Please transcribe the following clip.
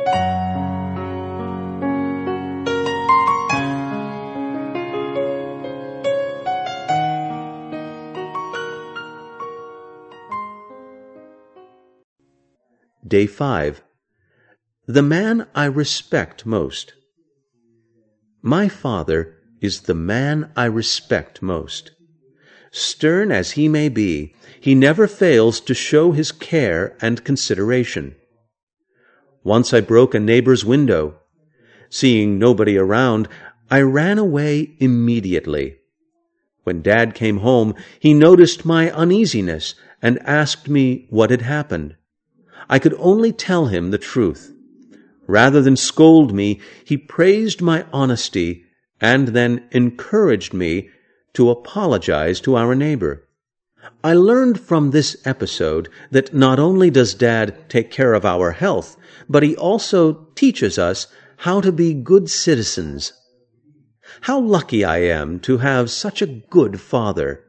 Day 5. The man I respect most. My father is the man I respect most. Stern as he may be, he never fails to show his care and consideration. Once I broke a neighbor's window. Seeing nobody around, I ran away immediately. When Dad came home, he noticed my uneasiness and asked me what had happened. I could only tell him the truth. Rather than scold me, he praised my honesty and then encouraged me to apologize to our neighbor. I learned from this episode that not only does Dad take care of our health, but he also teaches us how to be good citizens. How lucky I am to have such a good father.